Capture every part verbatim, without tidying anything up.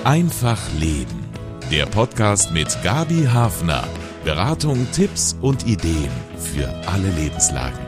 Einfach Leben. Der Podcast mit Gabi Hafner. Beratung, Tipps und Ideen für alle Lebenslagen.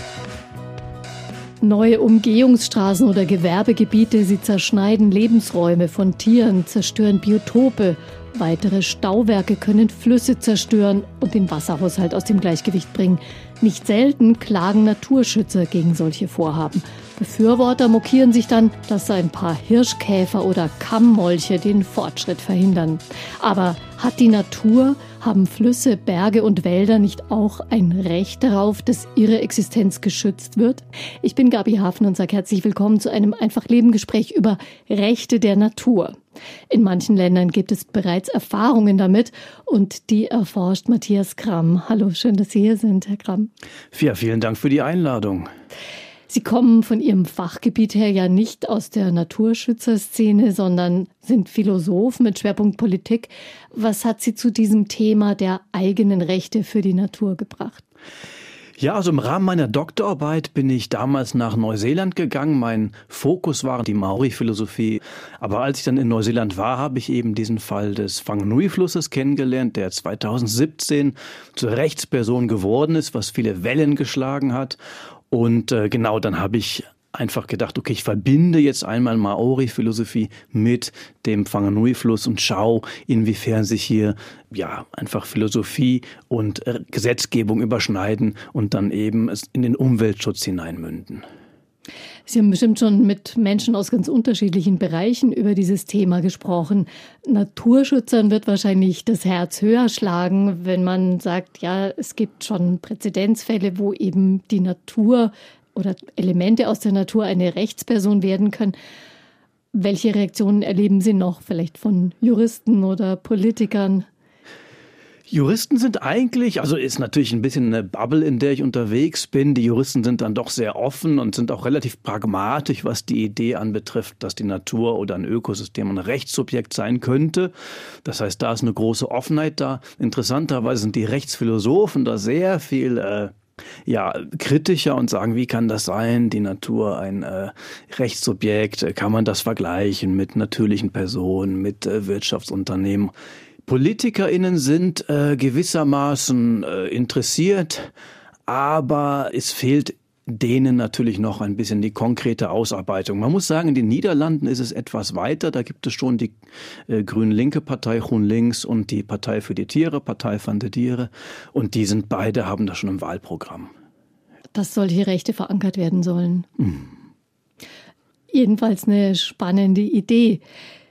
Neue Umgehungsstraßen oder Gewerbegebiete, sie zerschneiden Lebensräume von Tieren, zerstören Biotope. Weitere Stauwerke können Flüsse zerstören und den Wasserhaushalt aus dem Gleichgewicht bringen. Nicht selten klagen Naturschützer gegen solche Vorhaben. Befürworter mokieren sich dann, dass ein paar Hirschkäfer oder Kammmolche den Fortschritt verhindern. Aber hat die Natur, haben Flüsse, Berge und Wälder nicht auch ein Recht darauf, dass ihre Existenz geschützt wird? Ich bin Gabi Hafner und sage herzlich willkommen zu einem Einfach-Leben-Gespräch über Rechte der Natur. In manchen Ländern gibt es bereits Erfahrungen damit und die erforscht Matthias Gramm. Hallo, schön, dass Sie hier sind, Herr Gramm. Ja, vielen Dank für die Einladung. Sie kommen von Ihrem Fachgebiet her ja nicht aus der Naturschützerszene, sondern sind Philosoph mit Schwerpunkt Politik. Was hat Sie zu diesem Thema der eigenen Rechte für die Natur gebracht? Ja, also im Rahmen meiner Doktorarbeit bin ich damals nach Neuseeland gegangen. Mein Fokus war die Maori-Philosophie. Aber als ich dann in Neuseeland war, habe ich eben diesen Fall des Whanganui-Flusses kennengelernt, der zweitausendsiebzehn zur Rechtsperson geworden ist, was viele Wellen geschlagen hat. Und äh, genau, dann habe ich einfach gedacht, okay, ich verbinde jetzt einmal Maori-Philosophie mit dem Whanganui-Fluss und schau, inwiefern sich hier ja einfach Philosophie und äh, Gesetzgebung überschneiden und dann eben es in den Umweltschutz hineinmünden. Sie haben bestimmt schon mit Menschen aus ganz unterschiedlichen Bereichen über dieses Thema gesprochen. Naturschützern wird wahrscheinlich das Herz höher schlagen, wenn man sagt, ja, es gibt schon Präzedenzfälle, wo eben die Natur oder Elemente aus der Natur eine Rechtsperson werden können. Welche Reaktionen erleben Sie noch, vielleicht von Juristen oder Politikern? Juristen sind eigentlich, also ist natürlich ein bisschen eine Bubble, in der ich unterwegs bin. Die Juristen sind dann doch sehr offen und sind auch relativ pragmatisch, was die Idee anbetrifft, dass die Natur oder ein Ökosystem ein Rechtssubjekt sein könnte. Das heißt, da ist eine große Offenheit da. Interessanterweise sind die Rechtsphilosophen da sehr viel äh, ja, kritischer und sagen, wie kann das sein, die Natur ein äh, Rechtssubjekt, kann man das vergleichen mit natürlichen Personen, mit äh, Wirtschaftsunternehmen. PolitikerInnen sind äh, gewissermaßen äh, interessiert, aber es fehlt denen natürlich noch ein bisschen die konkrete Ausarbeitung. Man muss sagen, in den Niederlanden ist es etwas weiter. Da gibt es schon die äh, grün-linke Partei GroenLinks und die Partei für die Tiere, Partei van de Diere. Und die sind beide, haben das schon im Wahlprogramm. Dass solche Rechte verankert werden sollen. Mhm. Jedenfalls eine spannende Idee.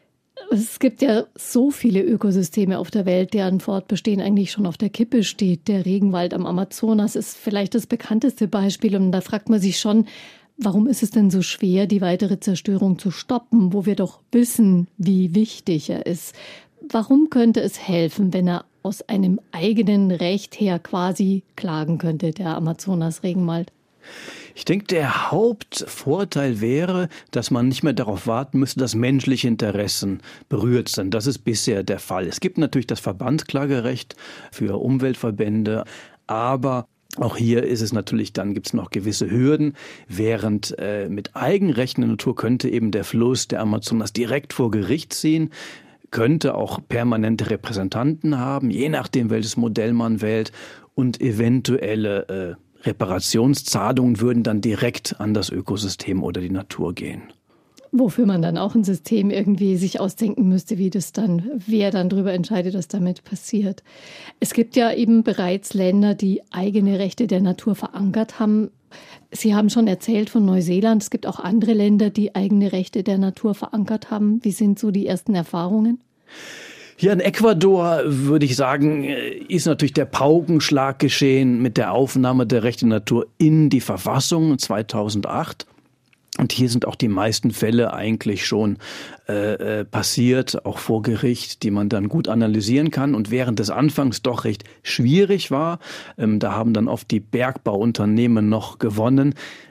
Es gibt ja so viele Ökosysteme auf der Welt, deren Fortbestehen eigentlich schon auf der Kippe steht. Der Regenwald am Amazonas ist vielleicht das bekannteste Beispiel. Und da fragt man sich schon, warum ist es denn so schwer, die weitere Zerstörung zu stoppen, wo wir doch wissen, wie wichtig er ist? Warum könnte es helfen, wenn er aus einem eigenen Recht her quasi klagen könnte, der Amazonas-Regenwald? Ich denke, der Hauptvorteil wäre, dass man nicht mehr darauf warten müsste, dass menschliche Interessen berührt sind. Das ist bisher der Fall. Es gibt natürlich das Verbandsklagerecht für Umweltverbände, aber auch hier ist es natürlich, dann gibt es noch gewisse Hürden, während äh, mit Eigenrechten der Natur könnte eben der Fluss der Amazonas direkt vor Gericht ziehen, könnte auch permanente Repräsentanten haben, je nachdem, welches Modell man wählt, und eventuelle äh, Reparationszahlungen würden dann direkt an das Ökosystem oder die Natur gehen. Wofür man dann auch ein System irgendwie sich ausdenken müsste, wie das dann, wer dann darüber entscheidet, was damit passiert. Es gibt ja eben bereits Länder, die eigene Rechte der Natur verankert haben. Sie haben schon erzählt von Neuseeland. Es gibt auch andere Länder, die eigene Rechte der Natur verankert haben. Wie sind so die ersten Erfahrungen? Hier in Ecuador, würde ich sagen, ist natürlich der Paukenschlag geschehen mit der Aufnahme der Rechte der Natur in die Verfassung zweitausendacht. Und hier sind auch die meisten Fälle eigentlich schon äh, passiert, auch vor Gericht, die man dann gut analysieren kann. Und während es anfangs doch recht schwierig war, ähm, da haben dann oft die Bergbauunternehmen noch gewonnen,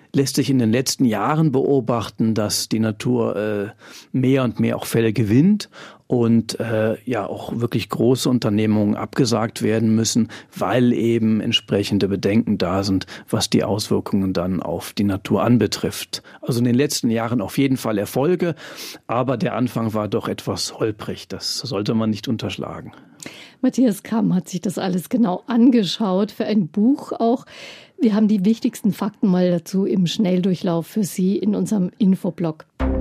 lässt sich in den letzten Jahren beobachten, dass die Natur äh, mehr und mehr auch Fälle gewinnt und äh, ja auch wirklich große Unternehmungen abgesagt werden müssen, weil eben entsprechende Bedenken da sind, was die Auswirkungen dann auf die Natur anbetrifft. Also in den letzten Jahren auf jeden Fall Erfolge, aber der Anfang war doch etwas holprig. Das sollte man nicht unterschlagen. Matthias Kamm hat sich das alles genau angeschaut, für ein Buch auch. Wir haben die wichtigsten Fakten mal dazu im Schnelldurchlauf für Sie in unserem Infoblog.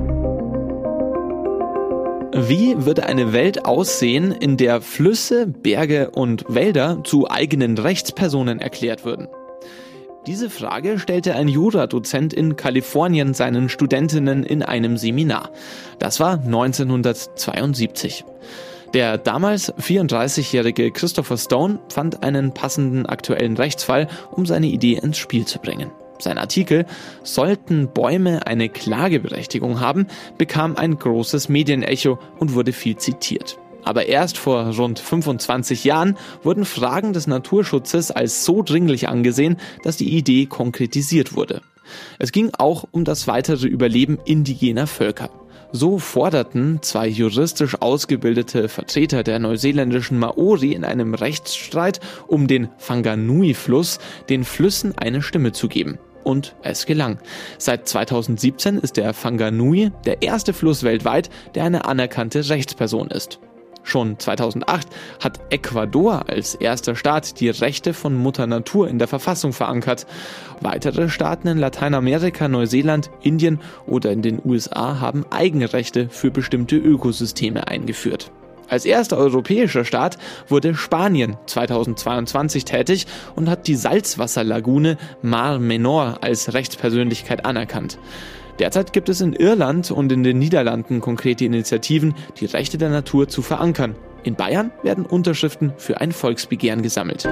Wie würde eine Welt aussehen, in der Flüsse, Berge und Wälder zu eigenen Rechtspersonen erklärt würden? Diese Frage stellte ein Juradozent in Kalifornien seinen Studentinnen in einem Seminar. Das war neunzehnhundertzweiundsiebzig. Der damals vierunddreißigjährige Christopher Stone fand einen passenden aktuellen Rechtsfall, um seine Idee ins Spiel zu bringen. Sein Artikel "Sollten Bäume eine Klageberechtigung haben?" bekam ein großes Medienecho und wurde viel zitiert. Aber erst vor rund fünfundzwanzig Jahren wurden Fragen des Naturschutzes als so dringlich angesehen, dass die Idee konkretisiert wurde. Es ging auch um das weitere Überleben indigener Völker. So forderten zwei juristisch ausgebildete Vertreter der neuseeländischen Maori in einem Rechtsstreit um den Whanganui-Fluss den Flüssen eine Stimme zu geben. Und es gelang. Seit zweitausendsiebzehn ist der Whanganui der erste Fluss weltweit, der eine anerkannte Rechtsperson ist. Schon zweitausendacht hat Ecuador als erster Staat die Rechte von Mutter Natur in der Verfassung verankert. Weitere Staaten in Lateinamerika, Neuseeland, Indien oder in den U S A haben Eigenrechte für bestimmte Ökosysteme eingeführt. Als erster europäischer Staat wurde Spanien zweitausendzweiundzwanzig tätig und hat die Salzwasserlagune Mar Menor als Rechtspersönlichkeit anerkannt. Derzeit gibt es in Irland und in den Niederlanden konkrete Initiativen, die Rechte der Natur zu verankern. In Bayern werden Unterschriften für ein Volksbegehren gesammelt.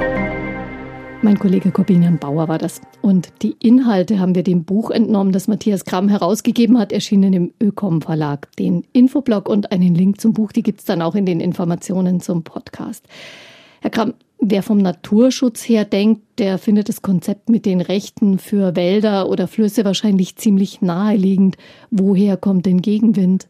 Mein Kollege Corbinian Bauer war das. Und die Inhalte haben wir dem Buch entnommen, das Matthias Kamm herausgegeben hat, erschienen im Ökom Verlag. Den Infoblog und einen Link zum Buch, die gibt es dann auch in den Informationen zum Podcast. Herr Kamm, wer vom Naturschutz her denkt, der findet das Konzept mit den Rechten für Wälder oder Flüsse wahrscheinlich ziemlich naheliegend. Woher kommt denn Gegenwind?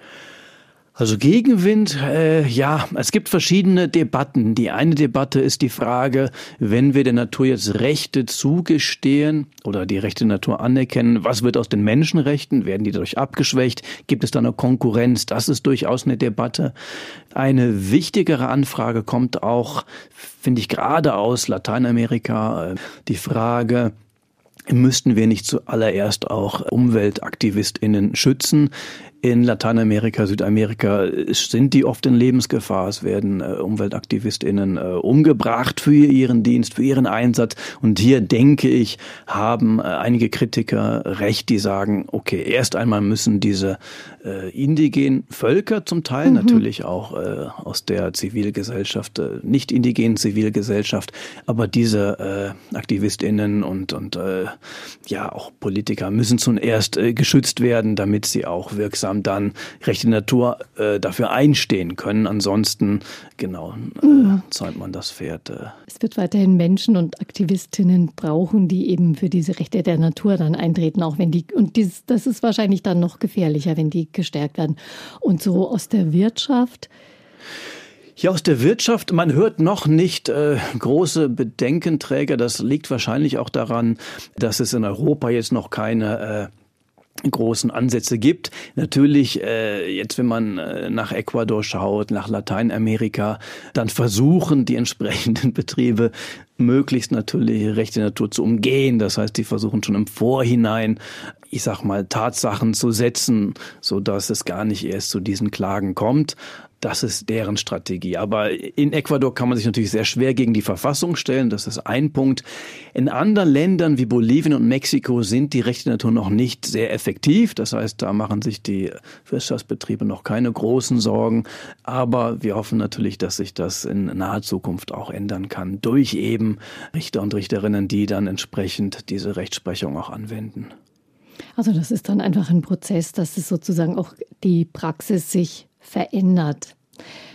Also Gegenwind, äh, ja, es gibt verschiedene Debatten. Die eine Debatte ist die Frage, wenn wir der Natur jetzt Rechte zugestehen oder die Rechte der Natur anerkennen, was wird aus den Menschenrechten? Werden die dadurch abgeschwächt? Gibt es da eine Konkurrenz? Das ist durchaus eine Debatte. Eine wichtigere Anfrage kommt auch, finde ich, gerade aus Lateinamerika. Äh, die Frage, müssten wir nicht zuallererst auch UmweltaktivistInnen schützen? In Lateinamerika, Südamerika sind die oft in Lebensgefahr. Es werden äh, UmweltaktivistInnen äh, umgebracht für ihren Dienst, für ihren Einsatz. Und hier, denke ich, haben äh, einige Kritiker recht, die sagen, okay, erst einmal müssen diese äh, indigenen Völker zum Teil, mhm. natürlich auch äh, aus der Zivilgesellschaft, äh, nicht indigenen Zivilgesellschaft, aber diese äh, AktivistInnen und, und äh, ja auch Politiker müssen zuerst äh, geschützt werden, damit sie auch wirksam dann Rechte Natur äh, dafür einstehen können. Ansonsten, genau, äh, ja. zäumt man das Pferd. Äh. Es wird weiterhin Menschen und Aktivistinnen brauchen, die eben für diese Rechte der Natur dann eintreten, auch wenn die, und dies, das ist wahrscheinlich dann noch gefährlicher, wenn die gestärkt werden. Und so aus der Wirtschaft? Ja, aus der Wirtschaft, man hört noch nicht äh, große Bedenkenträger. Das liegt wahrscheinlich auch daran, dass es in Europa jetzt noch keine äh, großen Ansätze gibt. Natürlich, äh, jetzt wenn man äh, nach Ecuador schaut, nach Lateinamerika, dann versuchen die entsprechenden Betriebe möglichst natürlich Rechte der Natur zu umgehen. Das heißt, die versuchen schon im Vorhinein, ich sag mal, Tatsachen zu setzen, so dass es gar nicht erst zu diesen Klagen kommt. Das ist deren Strategie. Aber in Ecuador kann man sich natürlich sehr schwer gegen die Verfassung stellen. Das ist ein Punkt. In anderen Ländern wie Bolivien und Mexiko sind die Rechte der Natur noch nicht sehr effektiv. Das heißt, da machen sich die Wirtschaftsbetriebe noch keine großen Sorgen. Aber wir hoffen natürlich, dass sich das in naher Zukunft auch ändern kann durch eben Richter und Richterinnen, die dann entsprechend diese Rechtsprechung auch anwenden. Also das ist dann einfach ein Prozess, dass es sozusagen auch die Praxis sich verändert.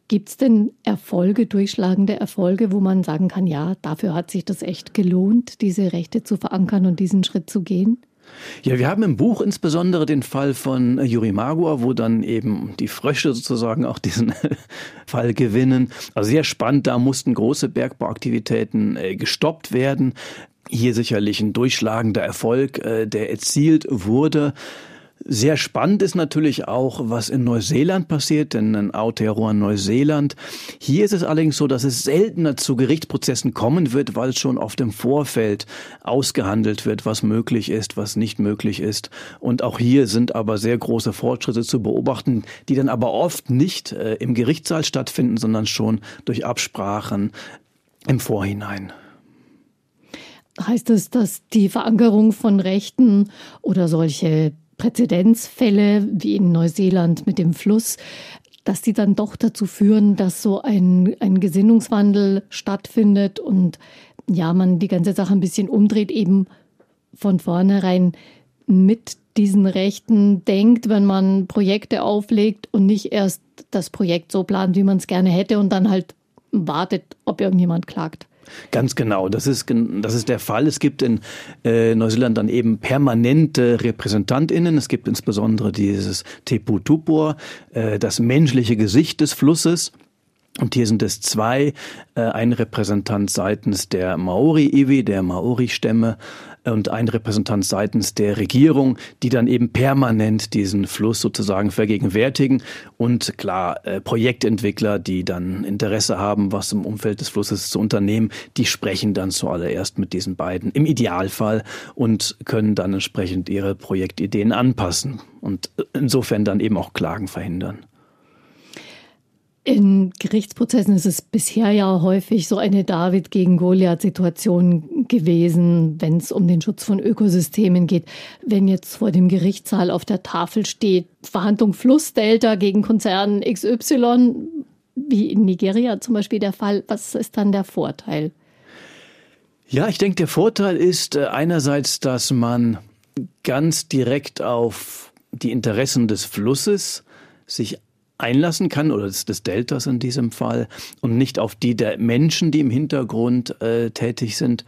Gibt es denn Erfolge, durchschlagende Erfolge, wo man sagen kann, ja, dafür hat sich das echt gelohnt, diese Rechte zu verankern und diesen Schritt zu gehen? Ja, wir haben im Buch insbesondere den Fall von Yurimagua, wo dann eben die Frösche sozusagen auch diesen Fall gewinnen. Also sehr spannend, da mussten große Bergbauaktivitäten äh, gestoppt werden. Hier sicherlich ein durchschlagender Erfolg, äh, der erzielt wurde. Sehr spannend ist natürlich auch, was in Neuseeland passiert, denn in Aotearoa Neuseeland. Hier ist es allerdings so, dass es seltener zu Gerichtsprozessen kommen wird, weil schon oft im Vorfeld ausgehandelt wird, was möglich ist, was nicht möglich ist. Und auch hier sind aber sehr große Fortschritte zu beobachten, die dann aber oft nicht äh, im Gerichtssaal stattfinden, sondern schon durch Absprachen im Vorhinein. Heißt es, dass die Verankerung von Rechten oder solche Präzedenzfälle wie in Neuseeland mit dem Fluss, dass die dann doch dazu führen, dass so ein, ein Gesinnungswandel stattfindet und ja, man die ganze Sache ein bisschen umdreht, eben von vornherein mit diesen Rechten denkt, wenn man Projekte auflegt und nicht erst das Projekt so plant, wie man es gerne hätte und dann halt wartet, ob irgendjemand klagt. Ganz genau, das ist, das ist der Fall. Es gibt in äh, Neuseeland dann eben permanente RepräsentantInnen. Es gibt insbesondere dieses Tepu Tupua, äh, das menschliche Gesicht des Flusses. Und hier sind es zwei, äh, ein Repräsentant seitens der Maori-Iwi, der Maori-Stämme, und ein Repräsentant seitens der Regierung, die dann eben permanent diesen Fluss sozusagen vergegenwärtigen. Und klar, äh, Projektentwickler, die dann Interesse haben, was im Umfeld des Flusses zu unternehmen, die sprechen dann zuallererst mit diesen beiden im Idealfall und können dann entsprechend ihre Projektideen anpassen und insofern dann eben auch Klagen verhindern. In Gerichtsprozessen ist es bisher ja häufig so eine David gegen Goliath-Situation gewesen, wenn es um den Schutz von Ökosystemen geht. Wenn jetzt vor dem Gerichtssaal auf der Tafel steht, Verhandlung Flussdelta gegen Konzern X Y, wie in Nigeria zum Beispiel der Fall, was ist dann der Vorteil? Ja, ich denke, der Vorteil ist einerseits, dass man ganz direkt auf die Interessen des Flusses sich einlassen kann, oder des, des Deltas in diesem Fall, und nicht auf die der Menschen, die im Hintergrund äh, tätig sind.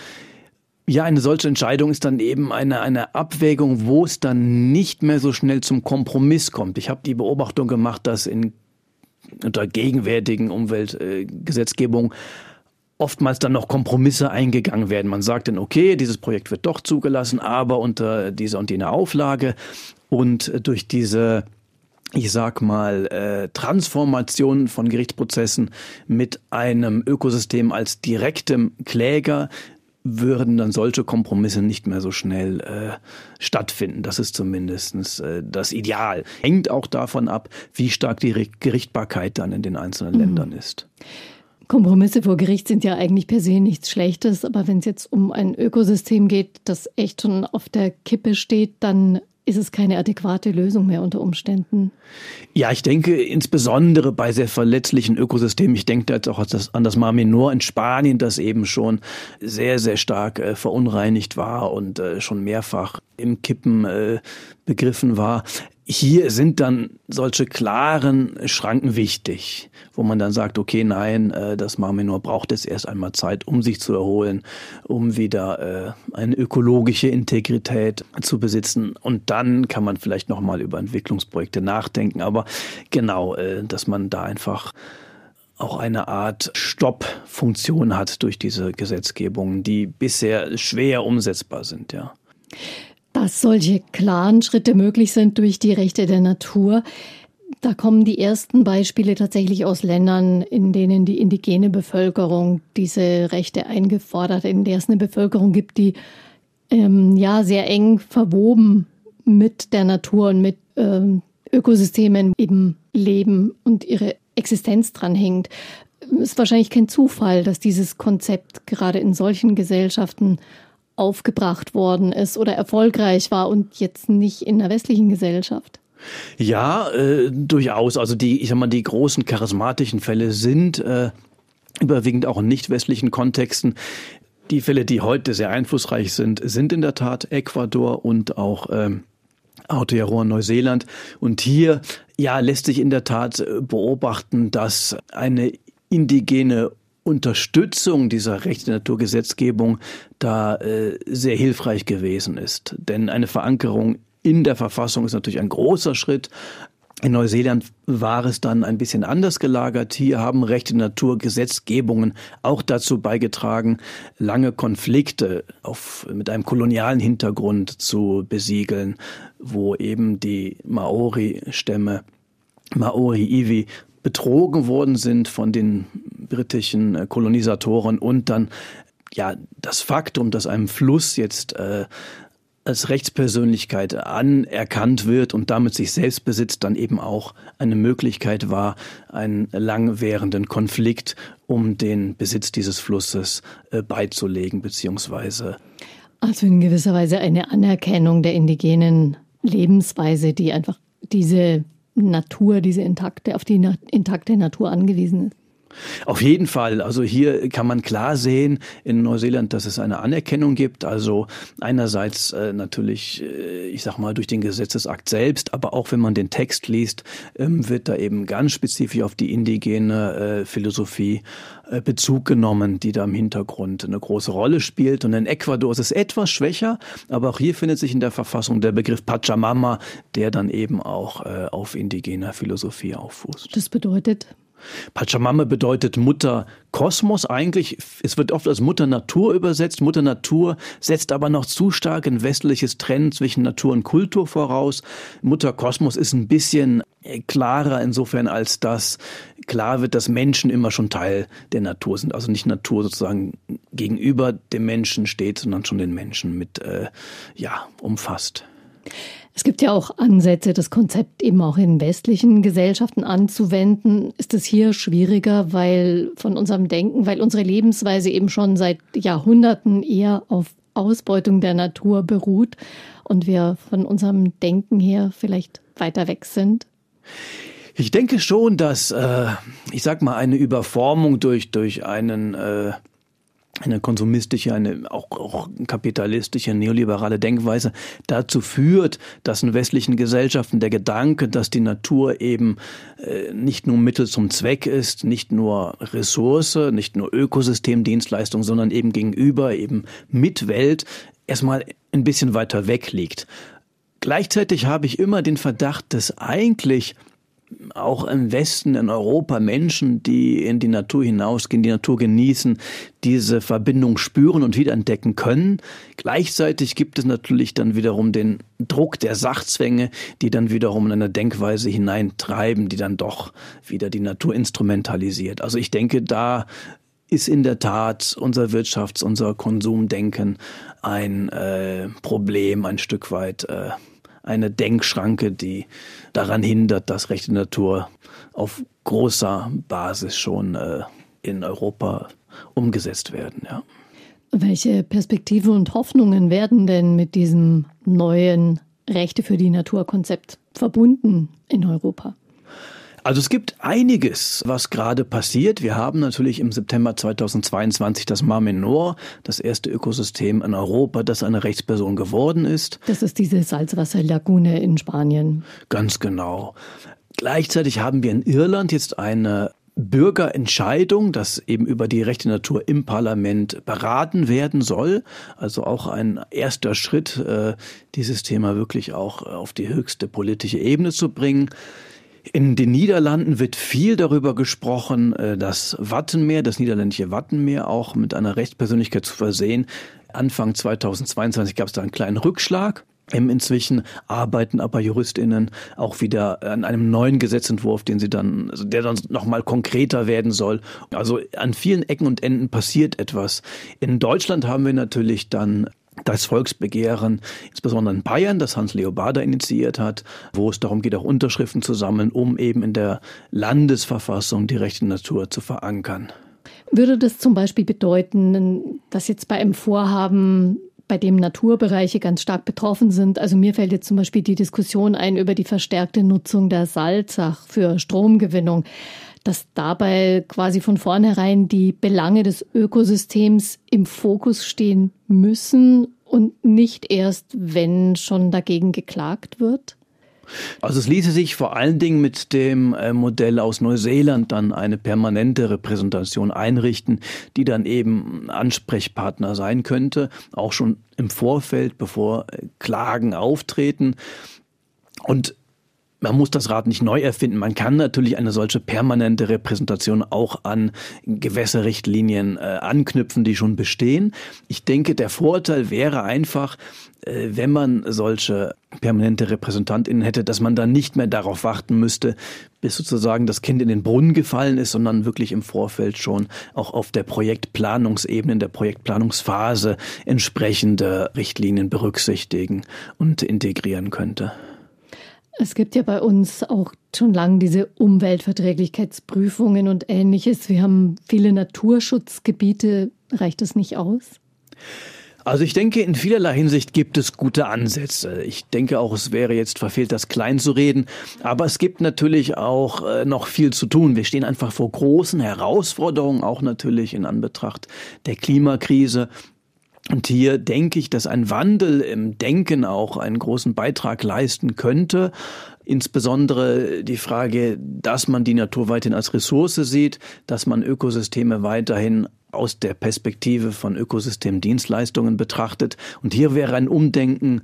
Ja, eine solche Entscheidung ist dann eben eine, eine Abwägung, wo es dann nicht mehr so schnell zum Kompromiss kommt. Ich habe die Beobachtung gemacht, dass in unter gegenwärtigen Umweltgesetzgebung äh, oftmals dann noch Kompromisse eingegangen werden. Man sagt dann, okay, dieses Projekt wird doch zugelassen, aber unter dieser und jener Auflage. Und durch diese ich sag mal, äh, Transformation von Gerichtsprozessen mit einem Ökosystem als direktem Kläger würden dann solche Kompromisse nicht mehr so schnell äh, stattfinden. Das ist zumindest äh, das Ideal. Hängt auch davon ab, wie stark die Re- Gerichtbarkeit dann in den einzelnen mhm. Ländern ist. Kompromisse vor Gericht sind ja eigentlich per se nichts Schlechtes, aber wenn es jetzt um ein Ökosystem geht, das echt schon auf der Kippe steht, dann ist es keine adäquate Lösung mehr unter Umständen. Ja, ich denke insbesondere bei sehr verletzlichen Ökosystemen, ich denke da jetzt auch an das, an das Mar Menor in Spanien, das eben schon sehr, sehr stark äh, verunreinigt war und äh, schon mehrfach im Kippen äh, begriffen war. Hier sind dann solche klaren Schranken wichtig, wo man dann sagt, okay, nein, das Mar Menor braucht jetzt erst einmal Zeit, um sich zu erholen, um wieder eine ökologische Integrität zu besitzen. Und dann kann man vielleicht nochmal über Entwicklungsprojekte nachdenken. Aber genau, dass man da einfach auch eine Art Stoppfunktion hat durch diese Gesetzgebungen, die bisher schwer umsetzbar sind, ja. Dass solche klaren Schritte möglich sind durch die Rechte der Natur, da kommen die ersten Beispiele tatsächlich aus Ländern, in denen die indigene Bevölkerung diese Rechte eingefordert hat, in der es eine Bevölkerung gibt, die ähm, ja sehr eng verwoben mit der Natur und mit ähm, Ökosystemen eben leben und ihre Existenz dran hängt. Es ist wahrscheinlich kein Zufall, dass dieses Konzept gerade in solchen Gesellschaften aufgebracht worden ist oder erfolgreich war und jetzt nicht in der westlichen Gesellschaft. Ja, äh, durchaus. Also die, ich sag mal, die großen charismatischen Fälle sind äh, überwiegend auch in nicht westlichen Kontexten. Die Fälle, die heute sehr einflussreich sind, sind in der Tat Ecuador und auch ähm, Aotearoa, Neuseeland. Und hier ja, lässt sich in der Tat beobachten, dass eine indigene Unterstützung dieser Rechte-Natur-Gesetzgebung da äh, sehr hilfreich gewesen ist. Denn eine Verankerung in der Verfassung ist natürlich ein großer Schritt. In Neuseeland war es dann ein bisschen anders gelagert. Hier haben Rechte-Natur-Gesetzgebungen auch dazu beigetragen, lange Konflikte auf, mit einem kolonialen Hintergrund zu besiegeln, wo eben die Maori-Stämme, Maori-Iwi, betrogen worden sind von den britischen Kolonisatoren und dann ja das Faktum, dass einem Fluss jetzt äh, als Rechtspersönlichkeit anerkannt wird und damit sich selbst besitzt, dann eben auch eine Möglichkeit war, einen langwährenden Konflikt um den Besitz dieses Flusses äh, beizulegen, beziehungsweise also in gewisser Weise eine Anerkennung der indigenen Lebensweise, die einfach diese Natur, diese intakte, auf die intakte Natur angewiesen ist. Auf jeden Fall. Also hier kann man klar sehen in Neuseeland, dass es eine Anerkennung gibt. Also einerseits äh, natürlich, äh, ich sag mal, durch den Gesetzesakt selbst, aber auch wenn man den Text liest, ähm, wird da eben ganz spezifisch auf die indigene äh, Philosophie äh, Bezug genommen, die da im Hintergrund eine große Rolle spielt. Und in Ecuador ist es etwas schwächer, aber auch hier findet sich in der Verfassung der Begriff Pachamama, der dann eben auch äh, auf indigener Philosophie auffußt. Das bedeutet? Pachamama bedeutet Mutter Kosmos eigentlich. Es wird oft als Mutter Natur übersetzt. Mutter Natur setzt aber noch zu stark ein westliches Trennen zwischen Natur und Kultur voraus. Mutter Kosmos ist ein bisschen klarer insofern, als dass klar wird, dass Menschen immer schon Teil der Natur sind. Also nicht Natur sozusagen gegenüber dem Menschen steht, sondern schon den Menschen mit äh, ja umfasst. Es gibt ja auch Ansätze, das Konzept eben auch in westlichen Gesellschaften anzuwenden. Ist es hier schwieriger, weil von unserem Denken, weil unsere Lebensweise eben schon seit Jahrhunderten eher auf Ausbeutung der Natur beruht und wir von unserem Denken her vielleicht weiter weg sind? Ich denke schon, dass, äh, ich sag mal, eine Überformung durch, durch einen äh eine konsumistische, eine auch, auch kapitalistische, neoliberale Denkweise dazu führt, dass in westlichen Gesellschaften der Gedanke, dass die Natur eben äh, nicht nur Mittel zum Zweck ist, nicht nur Ressource, nicht nur Ökosystemdienstleistung, sondern eben gegenüber, eben Mitwelt, erstmal ein bisschen weiter weg liegt. Gleichzeitig habe ich immer den Verdacht, dass eigentlich auch im Westen, in Europa, Menschen, die in die Natur hinausgehen, die Natur genießen, diese Verbindung spüren und wiederentdecken können. Gleichzeitig gibt es natürlich dann wiederum den Druck der Sachzwänge, die dann wiederum in eine Denkweise hineintreiben, die dann doch wieder die Natur instrumentalisiert. Also ich denke, da ist in der Tat unser Wirtschafts-, unser Konsumdenken ein äh, Problem, ein Stück weit äh, eine Denkschranke, die daran hindert, dass Rechte Natur auf großer Basis schon äh, in Europa umgesetzt werden. Ja. Welche Perspektiven und Hoffnungen werden denn mit diesem neuen Rechte für die Natur-Konzept verbunden in Europa? Also es gibt einiges, was gerade passiert. Wir haben natürlich im September zweitausendzweiundzwanzig das Mar Menor, das erste Ökosystem in Europa, das eine Rechtsperson geworden ist. Das ist diese Salzwasserlagune in Spanien. Ganz genau. Gleichzeitig haben wir in Irland jetzt eine Bürgerentscheidung, dass eben über die Rechte Natur im Parlament beraten werden soll. Also auch ein erster Schritt, äh, dieses Thema wirklich auch auf die höchste politische Ebene zu bringen. In den Niederlanden wird viel darüber gesprochen, das Wattenmeer, das niederländische Wattenmeer auch mit einer Rechtspersönlichkeit zu versehen. Anfang zweitausendzweiundzwanzig gab es da einen kleinen Rückschlag. Inzwischen arbeiten aber JuristInnen auch wieder an einem neuen Gesetzentwurf, den sie dann, also der dann nochmal konkreter werden soll. Also an vielen Ecken und Enden passiert etwas. In Deutschland haben wir natürlich dann das Volksbegehren, insbesondere in Bayern, das Hans-Leo Bader initiiert hat, wo es darum geht, auch Unterschriften zu sammeln, um eben in der Landesverfassung die Rechte Natur zu verankern. Würde das zum Beispiel bedeuten, dass jetzt bei einem Vorhaben, bei dem Naturbereiche ganz stark betroffen sind, also mir fällt jetzt zum Beispiel die Diskussion ein über die verstärkte Nutzung der Salzach für Stromgewinnung, dass dabei quasi von vornherein die Belange des Ökosystems im Fokus stehen müssen und nicht erst, wenn schon dagegen geklagt wird? Also es ließe sich vor allen Dingen mit dem Modell aus Neuseeland dann eine permanente Repräsentation einrichten, die dann eben Ansprechpartner sein könnte, auch schon im Vorfeld, bevor Klagen auftreten. Und man muss das Rad nicht neu erfinden. Man kann natürlich eine solche permanente Repräsentation auch an Gewässerrichtlinien äh, anknüpfen, die schon bestehen. Ich denke, der Vorteil wäre einfach, äh, wenn man solche permanente RepräsentantInnen hätte, dass man dann nicht mehr darauf warten müsste, bis sozusagen das Kind in den Brunnen gefallen ist, sondern wirklich im Vorfeld schon auch auf der Projektplanungsebene, in der Projektplanungsphase entsprechende Richtlinien berücksichtigen und integrieren könnte. Es gibt ja bei uns auch schon lange diese Umweltverträglichkeitsprüfungen und Ähnliches. Wir haben viele Naturschutzgebiete. Reicht das nicht aus? Also ich denke, in vielerlei Hinsicht gibt es gute Ansätze. Ich denke auch, es wäre jetzt verfehlt, das klein zu reden. Aber es gibt natürlich auch äh, noch viel zu tun. Wir stehen einfach vor großen Herausforderungen, auch natürlich in Anbetracht der Klimakrise. Und hier denke ich, dass ein Wandel im Denken auch einen großen Beitrag leisten könnte. Insbesondere die Frage, dass man die Natur weiterhin als Ressource sieht, dass man Ökosysteme weiterhin aus der Perspektive von Ökosystemdienstleistungen betrachtet. Und hier wäre ein Umdenken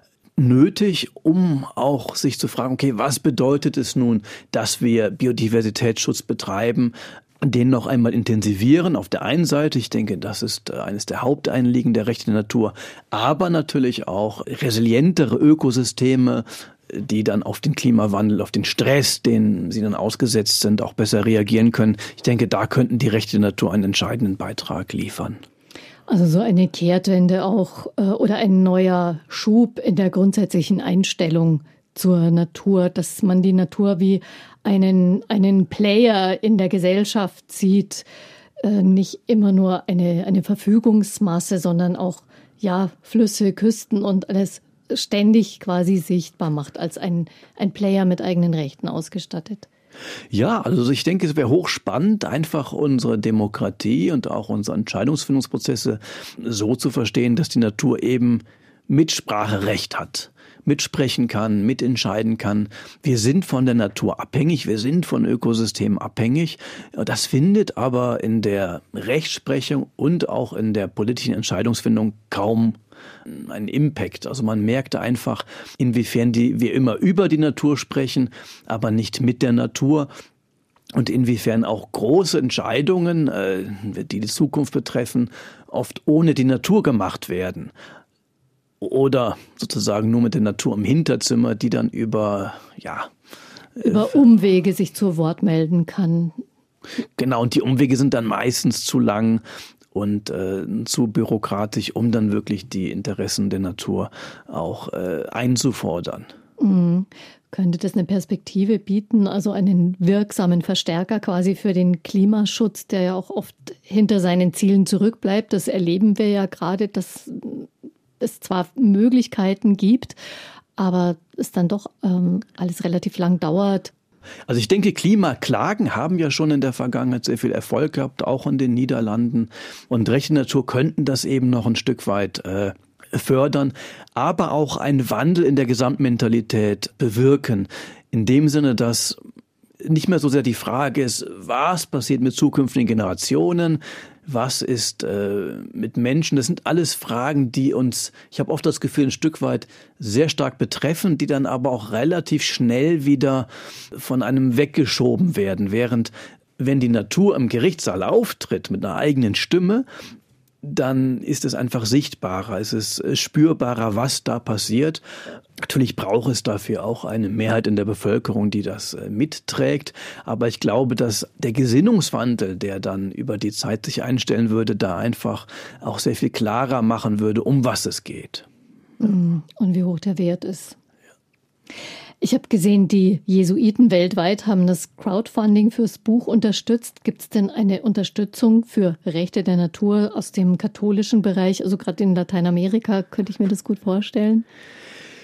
nötig, um auch sich zu fragen, okay, was bedeutet es nun, dass wir Biodiversitätsschutz betreiben, den noch einmal intensivieren. Auf der einen Seite, ich denke, das ist eines der Haupteinliegen der Rechte der Natur, aber natürlich auch resilientere Ökosysteme, die dann auf den Klimawandel, auf den Stress, den sie dann ausgesetzt sind, auch besser reagieren können. Ich denke, da könnten die Rechte der Natur einen entscheidenden Beitrag liefern. Also so eine Kehrtwende auch äh, oder ein neuer Schub in der grundsätzlichen Einstellung zur Natur, dass man die Natur wie einen, einen Player in der Gesellschaft sieht, äh, nicht immer nur eine, eine Verfügungsmasse, sondern auch ja, Flüsse, Küsten und alles ständig quasi sichtbar macht, als ein, ein Player mit eigenen Rechten ausgestattet. Ja, also ich denke, es wäre hochspannend, einfach unsere Demokratie und auch unsere Entscheidungsfindungsprozesse so zu verstehen, dass die Natur eben Mitspracherecht hat, mitsprechen kann, mitentscheiden kann. Wir sind von der Natur abhängig, wir sind von Ökosystemen abhängig. Das findet aber in der Rechtsprechung und auch in der politischen Entscheidungsfindung kaum einen Impact. Also man merkt einfach, inwiefern die, wir immer über die Natur sprechen, aber nicht mit der Natur. Und inwiefern auch große Entscheidungen, die die Zukunft betreffen, oft ohne die Natur gemacht werden. Oder sozusagen nur mit der Natur im Hinterzimmer, die dann über, ja, über Umwege sich zu Wort melden kann. Genau, und die Umwege sind dann meistens zu lang und äh, zu bürokratisch, um dann wirklich die Interessen der Natur auch äh, einzufordern. Mhm. Könnte das eine Perspektive bieten, also einen wirksamen Verstärker quasi für den Klimaschutz, der ja auch oft hinter seinen Zielen zurückbleibt? Das erleben wir ja gerade, dass es zwar Möglichkeiten gibt, aber es dann doch ähm, alles relativ lang dauert. Also ich denke, Klimaklagen haben ja schon in der Vergangenheit sehr viel Erfolg gehabt, auch in den Niederlanden. Und Rechte der Natur könnten das eben noch ein Stück weit äh, fördern, aber auch einen Wandel in der Gesamtmentalität bewirken. In dem Sinne, dass nicht mehr so sehr die Frage ist, was passiert mit zukünftigen Generationen, was ist äh, mit Menschen. Das sind alles Fragen, die uns, ich habe oft das Gefühl, ein Stück weit sehr stark betreffen, die dann aber auch relativ schnell wieder von einem weggeschoben werden. Während wenn die Natur im Gerichtssaal auftritt mit einer eigenen Stimme, dann ist es einfach sichtbarer, es ist spürbarer, was da passiert. Natürlich braucht es dafür auch eine Mehrheit in der Bevölkerung, die das mitträgt. Aber ich glaube, dass der Gesinnungswandel, der dann über die Zeit sich einstellen würde, da einfach auch sehr viel klarer machen würde, um was es geht. Und wie hoch der Wert ist. Ich habe gesehen, die Jesuiten weltweit haben das Crowdfunding fürs Buch unterstützt. Gibt es denn eine Unterstützung für Rechte der Natur aus dem katholischen Bereich? Also gerade in Lateinamerika könnte ich mir das gut vorstellen.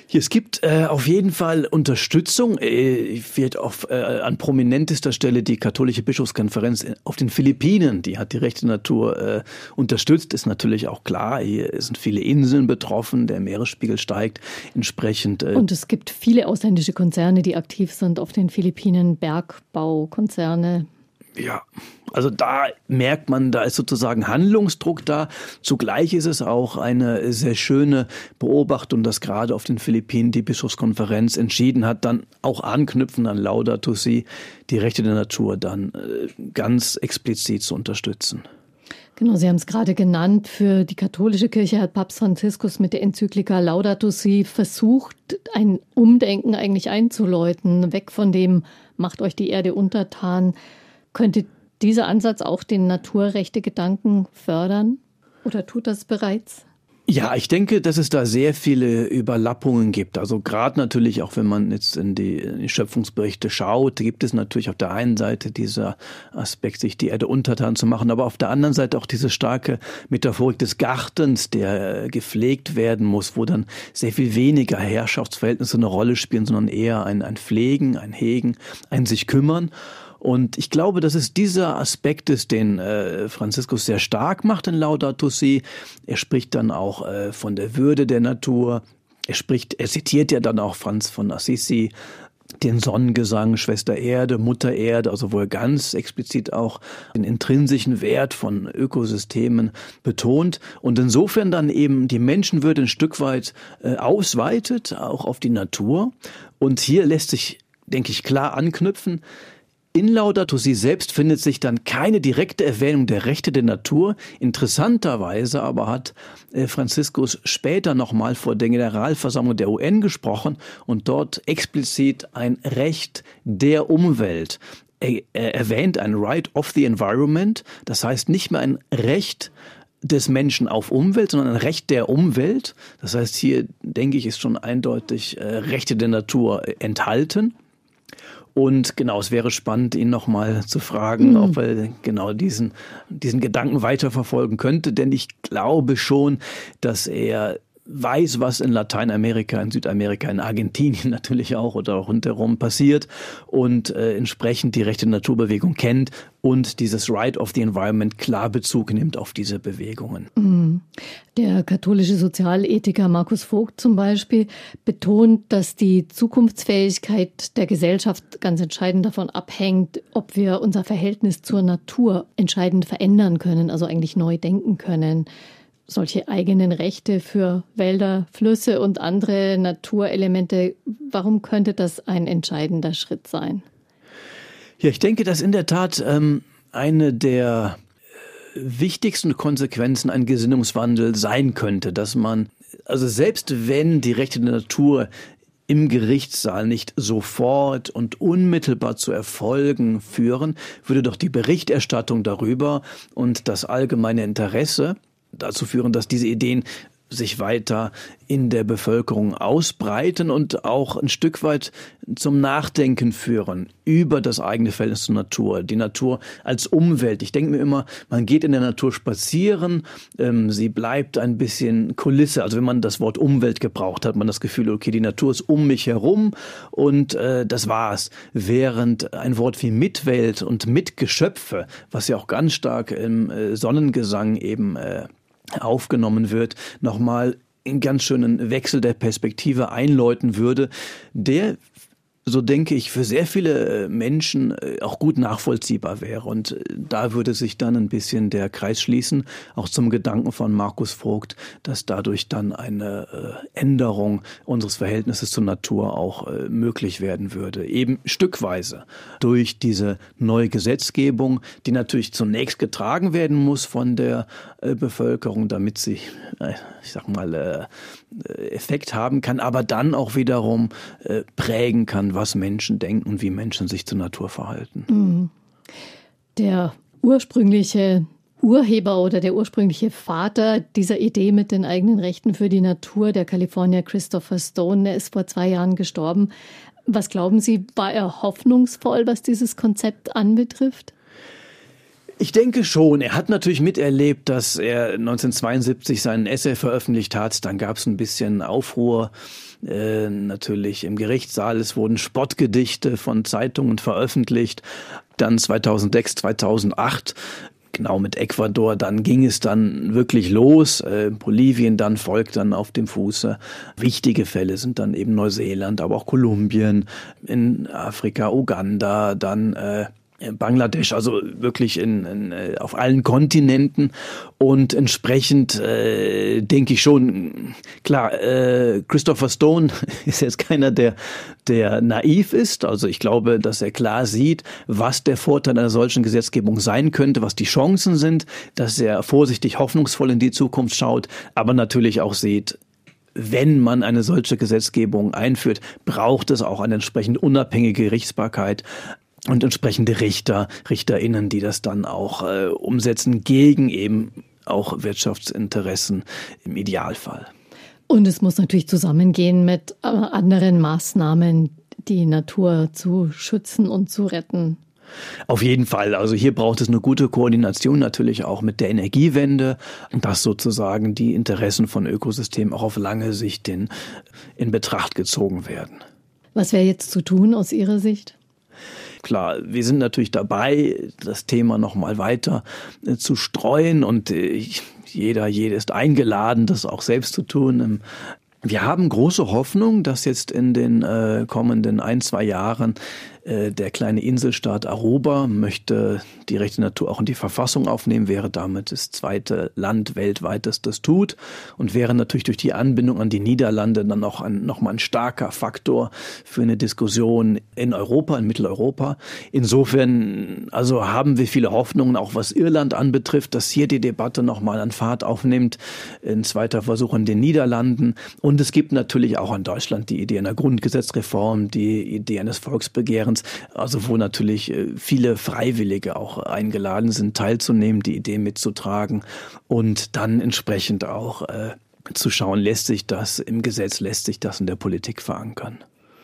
Es gibt äh, auf jeden Fall Unterstützung. Äh, wird auf, äh, an prominentester Stelle die katholische Bischofskonferenz auf den Philippinen. Die hat die rechte Natur äh, unterstützt. Ist natürlich auch klar, hier sind viele Inseln betroffen. Der Meeresspiegel steigt entsprechend. Äh Und es gibt viele ausländische Konzerne, die aktiv sind auf den Philippinen, Bergbaukonzerne. Ja, also da merkt man, da ist sozusagen Handlungsdruck da. Zugleich ist es auch eine sehr schöne Beobachtung, dass gerade auf den Philippinen die Bischofskonferenz entschieden hat, dann auch anknüpfend an Laudato Si, die Rechte der Natur dann ganz explizit zu unterstützen. Genau, Sie haben es gerade genannt. Für die katholische Kirche hat Papst Franziskus mit der Enzyklika Laudato Si versucht, ein Umdenken eigentlich einzuläuten, weg von dem macht euch die Erde untertan. Könnte dieser Ansatz auch den Naturrechte-Gedanken fördern oder tut das bereits? Ja, ich denke, dass es da sehr viele Überlappungen gibt. Also gerade natürlich auch, wenn man jetzt in die, in die Schöpfungsberichte schaut, gibt es natürlich auf der einen Seite dieser Aspekt, sich die Erde untertan zu machen, aber auf der anderen Seite auch diese starke Metaphorik des Gartens, der gepflegt werden muss, wo dann sehr viel weniger Herrschaftsverhältnisse eine Rolle spielen, sondern eher ein, ein Pflegen, ein Hegen, ein sich kümmern. Und ich glaube, dass es dieser Aspekt ist, den äh, Franziskus sehr stark macht in Laudato Si. Er spricht dann auch äh, von der Würde der Natur. Er spricht, er zitiert ja dann auch Franz von Assisi, den Sonnengesang, Schwester Erde, Mutter Erde, also wo er ganz explizit auch den intrinsischen Wert von Ökosystemen betont und insofern dann eben die Menschenwürde ein Stück weit äh, ausweitet, auch auf die Natur. Und hier lässt sich, denke ich, klar anknüpfen. In Laudato Si selbst findet sich dann keine direkte Erwähnung der Rechte der Natur. Interessanterweise aber hat Franziskus später nochmal vor der Generalversammlung der U N gesprochen und dort explizit ein Recht der Umwelt. Er erwähnt ein Right of the Environment, das heißt nicht mehr ein Recht des Menschen auf Umwelt, sondern ein Recht der Umwelt. Das heißt, hier, denke ich, ist schon eindeutig äh, Rechte der Natur enthalten. Und genau, es wäre spannend, ihn nochmal zu fragen, mhm. ob er genau diesen, diesen Gedanken weiterverfolgen könnte. Denn ich glaube schon, dass er weiß, was in Lateinamerika, in Südamerika, in Argentinien natürlich auch oder auch rundherum passiert und äh, entsprechend die rechte Naturbewegung kennt und dieses Right of the Environment klar Bezug nimmt auf diese Bewegungen. Mhm. Der katholische Sozialethiker Markus Vogt zum Beispiel betont, dass die Zukunftsfähigkeit der Gesellschaft ganz entscheidend davon abhängt, ob wir unser Verhältnis zur Natur entscheidend verändern können, also eigentlich neu denken können. Solche eigenen Rechte für Wälder, Flüsse und andere Naturelemente, warum könnte das ein entscheidender Schritt sein? Ja, ich denke, dass in der Tat ähm, eine der wichtigsten Konsequenzen ein Gesinnungswandel sein könnte, dass man, also selbst wenn die Rechte der Natur im Gerichtssaal nicht sofort und unmittelbar zu Erfolgen führen, würde doch die Berichterstattung darüber und das allgemeine Interesse dazu führen, dass diese Ideen sich weiter in der Bevölkerung ausbreiten und auch ein Stück weit zum Nachdenken führen über das eigene Verhältnis zur Natur, die Natur als Umwelt. Ich denke mir immer, man geht in der Natur spazieren, ähm, sie bleibt ein bisschen Kulisse. Also wenn man das Wort Umwelt gebraucht, hat man das Gefühl, okay, die Natur ist um mich herum und äh, das war's. Während ein Wort wie Mitwelt und Mitgeschöpfe, was ja auch ganz stark im äh, Sonnengesang eben äh, aufgenommen wird, nochmal einen ganz schönen Wechsel der Perspektive einläuten würde, der, so denke ich, für sehr viele Menschen auch gut nachvollziehbar wäre. Und da würde sich dann ein bisschen der Kreis schließen, auch zum Gedanken von Markus Vogt, dass dadurch dann eine Änderung unseres Verhältnisses zur Natur auch möglich werden würde. Eben stückweise durch diese neue Gesetzgebung, die natürlich zunächst getragen werden muss von der Bevölkerung, damit sie, ich sag mal, Effekt haben kann, aber dann auch wiederum prägen kann, was Menschen denken und wie Menschen sich zur Natur verhalten. Der ursprüngliche Urheber oder der ursprüngliche Vater dieser Idee mit den eigenen Rechten für die Natur, der Kalifornier Christopher Stone, der ist vor zwei Jahren gestorben. Was glauben Sie, war er hoffnungsvoll, was dieses Konzept anbetrifft? Ich denke schon. Er hat natürlich miterlebt, dass er neunzehnhundertzweiundsiebzig seinen Essay veröffentlicht hat. Dann gab es ein bisschen Aufruhr äh, natürlich im Gerichtssaal. Es wurden Spottgedichte von Zeitungen veröffentlicht. Dann zweitausendsechs, zweitausendacht, genau mit Ecuador, dann ging es dann wirklich los. Äh, Bolivien dann folgt dann auf dem Fuße. Wichtige Fälle sind dann eben Neuseeland, aber auch Kolumbien, in Afrika, Uganda, dann äh, Bangladesch, also wirklich in, in, auf allen Kontinenten und entsprechend äh, denke ich schon, klar, äh, Christopher Stone ist jetzt keiner, der, der naiv ist, also ich glaube, dass er klar sieht, was der Vorteil einer solchen Gesetzgebung sein könnte, was die Chancen sind, dass er vorsichtig hoffnungsvoll in die Zukunft schaut, aber natürlich auch sieht, wenn man eine solche Gesetzgebung einführt, braucht es auch eine entsprechend unabhängige Gerichtsbarkeit und entsprechende Richter, RichterInnen, die das dann auch äh, umsetzen gegen eben auch Wirtschaftsinteressen im Idealfall. Und es muss natürlich zusammengehen mit äh, anderen Maßnahmen, die Natur zu schützen und zu retten. Auf jeden Fall. Also hier braucht es eine gute Koordination natürlich auch mit der Energiewende, dass sozusagen die Interessen von Ökosystemen auch auf lange Sicht in, in Betracht gezogen werden. Was wäre jetzt zu tun aus Ihrer Sicht? Klar, wir sind natürlich dabei, das Thema noch mal weiter äh, zu streuen und äh, jeder, jede ist eingeladen, das auch selbst zu tun. Wir haben große Hoffnung, dass jetzt in den äh, kommenden ein, zwei Jahren äh, der kleine Inselstaat Aruba möchte die rechte Natur auch in die Verfassung aufnehmen, wäre damit das zweite Land weltweit, das das tut und wäre natürlich durch die Anbindung an die Niederlande dann auch ein, nochmal ein starker Faktor für eine Diskussion in Europa, in Mitteleuropa. Insofern also haben wir viele Hoffnungen, auch was Irland anbetrifft, dass hier die Debatte nochmal an Fahrt aufnimmt, ein zweiter Versuch in den Niederlanden. Und es gibt natürlich auch in Deutschland die Idee einer Grundgesetzreform, die Idee eines Volksbegehrens, also wo natürlich viele Freiwillige auch eingeladen sind, teilzunehmen, die Idee mitzutragen und dann entsprechend auch äh, zu schauen, lässt sich das im Gesetz, lässt sich das in der Politik verankern.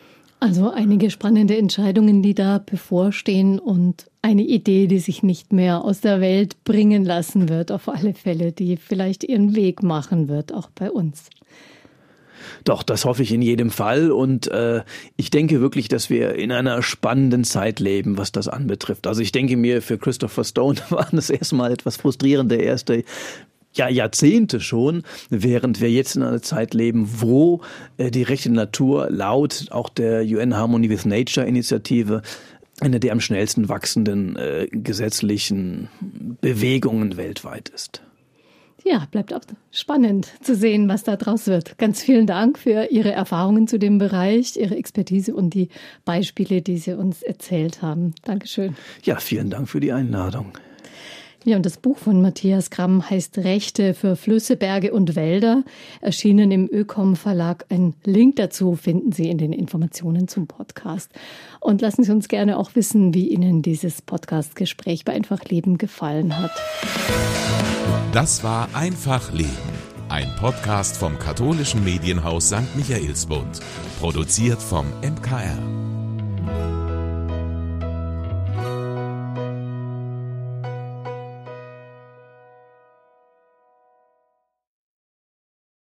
Also einige spannende Entscheidungen, die da bevorstehen und eine Idee, die sich nicht mehr aus der Welt bringen lassen wird, auf alle Fälle, die vielleicht ihren Weg machen wird, auch bei uns. Doch, das hoffe ich in jedem Fall und äh, ich denke wirklich, dass wir in einer spannenden Zeit leben, was das anbetrifft. Also ich denke mir, für Christopher Stone war das erstmal etwas frustrierende erste ja, Jahrzehnte schon, während wir jetzt in einer Zeit leben, wo äh, die rechte Natur laut auch der U N Harmony with Nature Initiative eine der am schnellsten wachsenden äh, gesetzlichen Bewegungen weltweit ist. Ja, bleibt auch spannend zu sehen, was da draus wird. Ganz vielen Dank für Ihre Erfahrungen zu dem Bereich, Ihre Expertise und die Beispiele, die Sie uns erzählt haben. Dankeschön. Ja, vielen Dank für die Einladung. Ja, und das Buch von Matthias Gramm heißt Rechte für Flüsse, Berge und Wälder, erschienen im Ökom Verlag. Ein Link dazu finden Sie in den Informationen zum Podcast. Und lassen Sie uns gerne auch wissen, wie Ihnen dieses Podcast-Gespräch bei Einfach Leben gefallen hat. Das war Einfach Leben, ein Podcast vom katholischen Medienhaus Sankt Michaelsbund, produziert vom M K R.